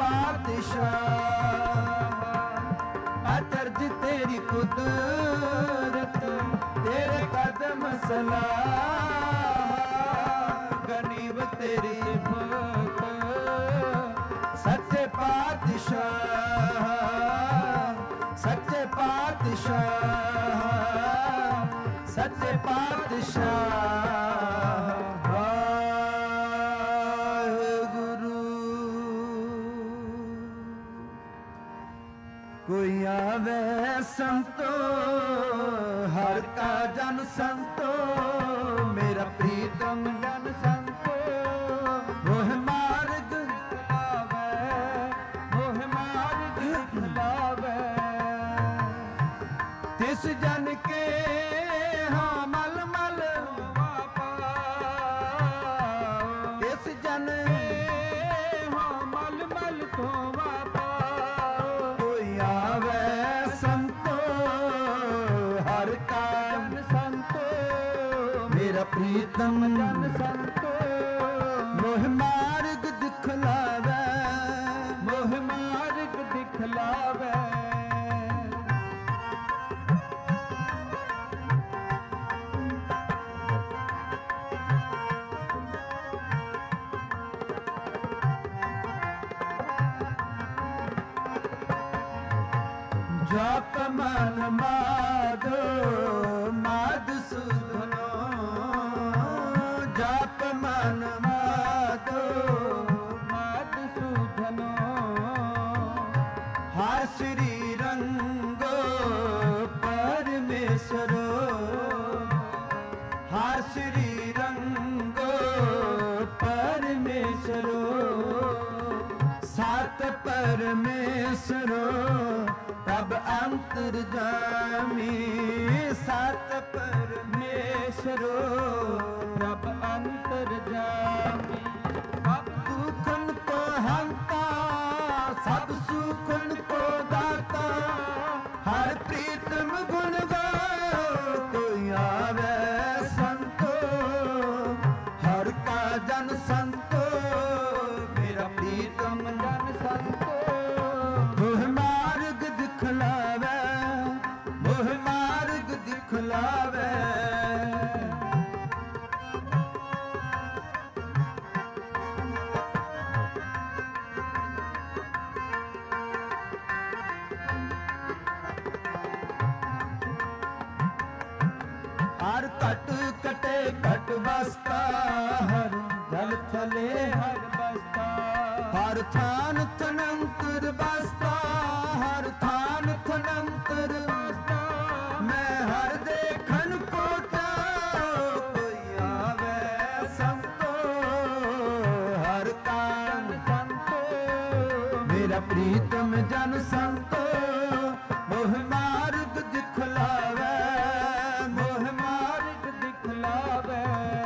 पातशाह अचरज तेरी कुदरत तेरे कदम सलाह गनीब तेरी सिफत सच्चे पातशाह सच्चे पातशाह सच्चे पातशाह कोई आवे संतो हर का जन संतो मेरा प्रीतम जन संतो मोह मार्ग दिखलावे मोह मार्ग दिखलावे तिस जन के हाँ मल मल वापा तिस जन हाँ मल मल तो वापा प्रीतम जन संतो मोह मार्ग दिखलावे मोह मार्ग दिखलावे जप मन माधो मधुसूदनो जप मन माधो मधुसूदनो हर श्री रंगो परमेश्वरो हर श्री रंगो परमेश्वरो सात परमेश्वरो तब अंतर्जामी सात परमेश्वरो रब अंतर्जामी सब दुखन को हंता सब सुखन को दाता हर प्रीतम गुण गाओ कोई आवे संतो हर का जन संतो मेरा प्रीतम जन संतो मोह मार्ग दिखलावे मोह मार्ग दिखलावे ਹਰ ਘਟ ਕਟੇ ਘਟ ਬਸਤਾ, ਹਰ ਜਲ ਥਲੇ ਹਰ ਬਸਤਾ। ਹਰ ਥਾਨ ਥਨੰਤਰ ਬਸਤਾ, ਹਰ ਥਾਨ ਥਨੰਤਰ ਬਸਤਾ। ਮੈਂ ਹਰ ਦੇਖਣ ਕੋ ਚਾਉ, ਕੋਈ ਆਵੇ ਸੰਤੋ। ਹਰ ਕਾਨ ਸੰਤੋ ਮੇਰਾ ਪ੍ਰੀਤਮ ਜਨ ਸੰਤੋ। ਮੋਹ ਮਾਰਗ ਦਿਖਲਾਵੇ, ਮੋਹ ਮਾਰਗ ਦਿਖਲਾਵੇ।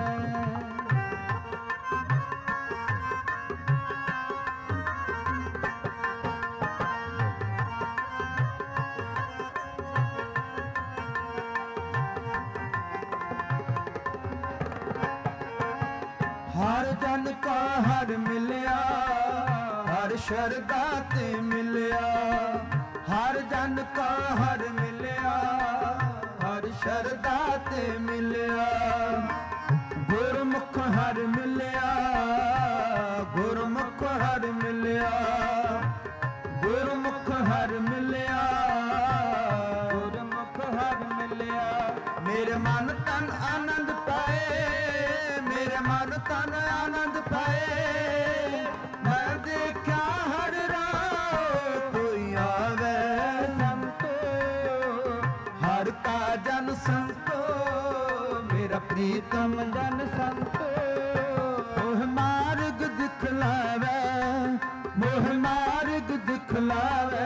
ਹਰ ਜਨ ਕਾ ਹਰ ਮਿਲਿਆ, ਹਰ ਸ਼ਰਧਾ ਤੇ ਮਿਲਿਆ। ਹਰ ਜਨ ਕਾ ਹਰ ਮਿਲਿਆ, ਹਰ ਸ਼ਰਧਾ ਤੇ ਮਿਲਿਆ। ਗੁਰਮੁਖ ਹਰ ਮਿਲਿਆ, ਗੁਰਮੁਖ ਹਰ ਮਿਲਿਆ। ਗੁਰਮੁਖ ਹਰ ਮਿਲਿਆ, ਗੁਰਮੁਖ ਹਰ ਮਿਲਿਆ। ਮੇਰੇ ਮਨ ਤਨ ਆਨੰਦ ਪਾਏ, ਮੇਰੇ ਮਨ ਤਨ ਆਨੰਦ ਪਾਏ। ਮੈਂ ਦੇਖਿਆ ਹਰ ਰਾਹ, ਕੋਈ ਆਵੇ ਸੰਤੋ। ਹਰ ਕਾ ਜਨ ਸੰਤੋ ਮੇਰਾ ਪ੍ਰੀਤਮ ਜਨ ਸੰਤੋ। ਮੋਹ ਮਾਰਗ ਦਿਖਲਾਵੇ, ਮੋਹ ਮਾਰਗ ਦਿਖਲਾਵੇ।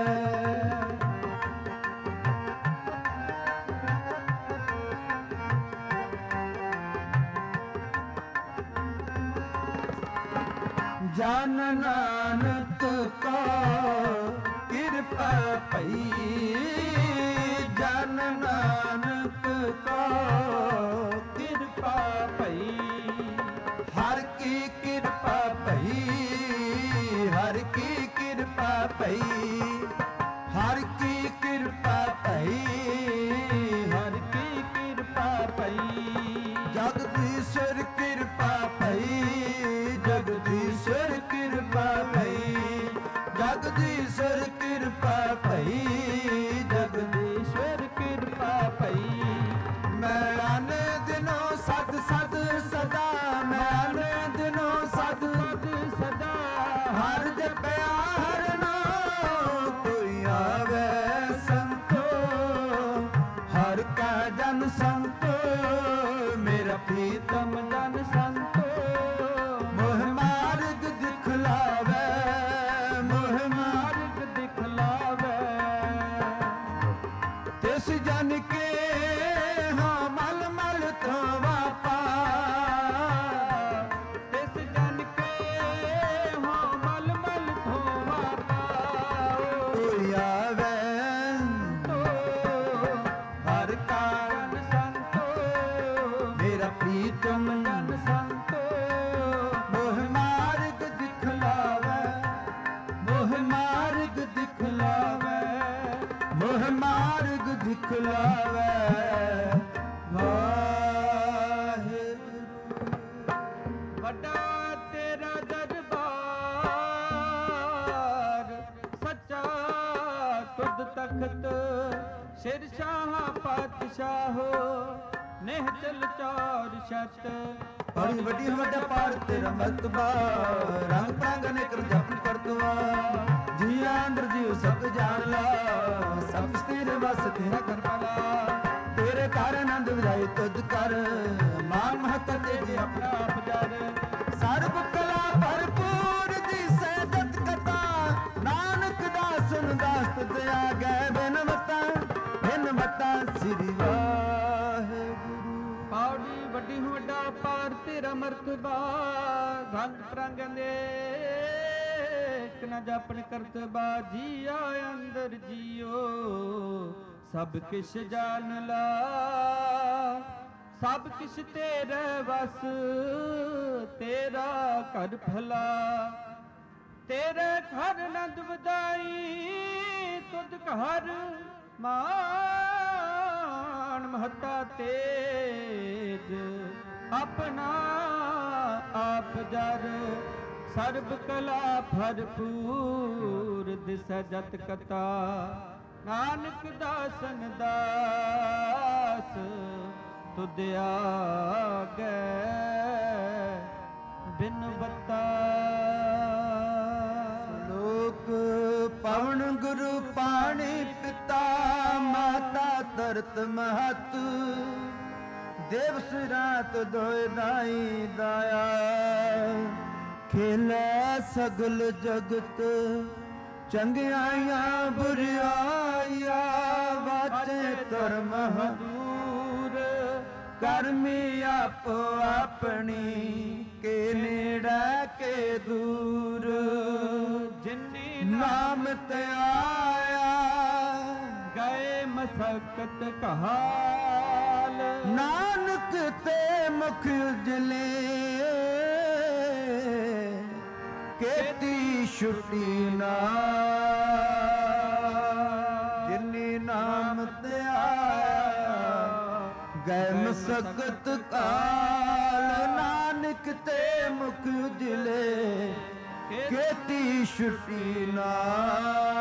ਜਨ ਨਾਨਕ ਕੋ ਕਿਰਪਾ ਪਈ, ਜਨ ਨਾਨਕ ਕੋ ਕਿਰਪਾ ਪਈ। ਹਰ ਕੀ ਕਿਰਪਾ ਪਈ, ਹਰ ਕੀ ਕਿਰਪਾ ਪਈ। ਹਰ ਕੀ ਕਿਰਪਾ ਪਈ, ਹਰ ਕੀ ਕਿਰਪਾ ਪਈ। ਜਗਦੀਸ਼ਰ ਕਿਰਪਾ ਪਈ, ਜਗਦੀਸ਼ਰ ਕਿਰਪਾ ਪਈ। ਜਗਦੀਸ਼ਰ ਕਿਰਪਾ ਪਈ, ਜਗਦੀਸ਼ਰ ਕਿਰਪਾ ਪਈ। ਮੈਂ ਅਨ ਦਿਨੋਂ ਸਦ ਸਦ ਸਦਾ, ਮੈਂ ਅਨ ਦਿਨੋਂ ਸਦ ਸਦ ਸਦਾ। ਹਰ ਜਪਿਆ ਹਰ ਨਾਮ, ਕੋਈ ਆਵੇ ਸੰਤੋ। ਹਰ ਕਾ ਜਨ ਸੰਤੋ ਮੇਰਾ ਪ੍ਰੀਤਮ ਜਨ ਸੰਤੋ। ਮੋਹ ਮਾਰਗ ਦਿਖਲਾਵੇ, ਮੋਹ ਮਾਰਗ ਦਿਖਲਾਵੇ। ਤਿਸ ਜਨ ਕੇ ਹਾਂ ਮਲ ਮਲ ਧੋਵਾ ਪਾ। ਤਿਸ ਜਨ ਕੇ ਹਾਂ ਮਲ ਮਲ ਧੋਵਾ ਪਾ। ਕੋਈ ਆਵੇ ਹਰ ਕਾ ਜਨ ਸੰਤੋ ਮੇਰਾ ਪ੍ਰੀਤਮ ਜਨ ਸੰਤੋ। ਮੋਹ ਮਾਰਗ ਦਿਖਲਾਵੇ, ਮੋਹ ਮਾਰਗ ਦਿਖਲਾਵੇ। ਮੋਹ ਮਾਰਗ ਦਿਖਲਾਵੇ। ਵਾਹਿਗੁਰੂ ਵੱਡਾ ਤੇਰਾ ਦਰਬਾਰ, ਸੱਚਾ ਤੁਧ ਤਖਤ। ਸਿਰ ਸ਼ਾਹ ਪਾਤਸ਼ਾਹੋ ਨਿਹਚਲ ਚਾਰ ਛਤ। ਬੜੀ ਵੱਡੀ ਵੱਡਾ ਪਾਰ ਤੇਰਾ ਮਰਤਬਾ, ਰੰਗ ਪ੍ਰਾਂਗ ਅਨੇਕ ਜਪਨ ਕਰਤਵਾ। ਜੀ ਅੰਦਰ ਜੀਵ ਸਭ ਜਾਣ ਲਾ, ਸਭ ਤੇਰੇ ਵਸ ਤੇਰਾ ਕਰ ਪਾਲਾ। ਤੇਰੇ ਘਰ ਆਨੰਦ ਵਜਾਏ ਤੁਧ ਕਰ, ਮਾਨ ਮਹਤ ਤੇਰੇ ਆਪਣਾ ਆਪ ਜਰ। ਸਰਬ ਕਲਾ ਭਰਪੂਰ ਦੀ ਸਹਿਜਤ ਕਥਾ, ਨਾਨਕ ਦਾਸਨ ਦਾਸ ਤੁਧ ਆਗੇ। ਬਿਨ ਮਤਾ ਬਿਨ ਮਤਾ ਸ੍ਰੀ ਵਾਹਿਗੁਰੂ। ਪਾਉੜੀ ਵੱਡੀ ਵੱਡਾ ਪਾਰ ਤੇਰਾ ਮਰਤਬਾ, ਰੰਗ ਪ੍ਰਾਂਗ ਅਨੇਕ ਨ ਜਾਪਨ ਕਰਤਬਾ। ਜੀਆ ਅੰਦਰ ਜੀਓ ਸਭ ਕਿਛ ਜਾਣ ਲਾ, ਸਭ ਕਿਛ ਤੇਰੇ ਵਸ ਤੇਰਾ ਘਰ ਭਲਾ। ਤੇਰੇ ਘਰ ਨੰਦ ਵਧਾਈ ਤੁਧ ਘਰ ਮਾਨ ਮਹਤਾ ਤੇਜ। ਆਪਣਾ ਆਪ ਜਰ ਸਰਬ ਕਲਾ ਭਰਪੂਰ ਦਿਸ ਜਤ ਕਥਾ। ਨਾਨਕ ਦਾਸਨ ਦਾਸ ਤੁਧ ਆਗੈ ਬਿਨ ਬਤਾ। ਲੋਕ ਪਵਨ ਗੁਰੂ ਪਾਣੀ ਪਿਤਾ ਮਾਤਾ ਧਰਤ ਮਹਤ ਦਿਵਸ ਰਾਤ ਦੋਇ ਦਾਈ ਦਾਇਆ ਖੇਲੇ ਸਗਲ ਜਗਤ ਚੰਗਿਆਈਆਂ ਬੁਰਿਆਈਆਂ ਵਾਚੇ ਧਰਮ ਹਦੂਰ ਕਰਮੀ ਆਪੋ ਆਪਣੀ ਕੇ ਨੇੜੇ ਕੇ ਦੂਰ ਜਿਨੀ ਨਾਮ ਤੇ ਆਇਆ ਗਏ ਮਸਕਤ ਕਹਾਲ ਨਾਨਕ ਤੇ ਮੁਖ ਉਜਲੇ ਕੀਤੀ ਛੁੱਟੀ ਨਾ ਜਿਨੀ ਨਾਮ ਤੇ ਆਇਆ ਗਏ ਮਸਕਤ ਕਾਲ ਨਾਨਕ ਤੇ ਮੁਖ ਉਜਲੇ ਕੀਤੀ ਛੁੱਟੀ ਨਾਲ।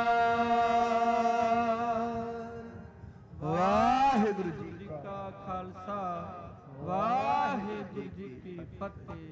ਵਾਹਿਗੁਰੂ ਜੀ ਕਾ ਖਾਲਸਾ ਵਾਹਿਗੁਰੂ ਜੀ ਕੀ ਫਤਿਹ।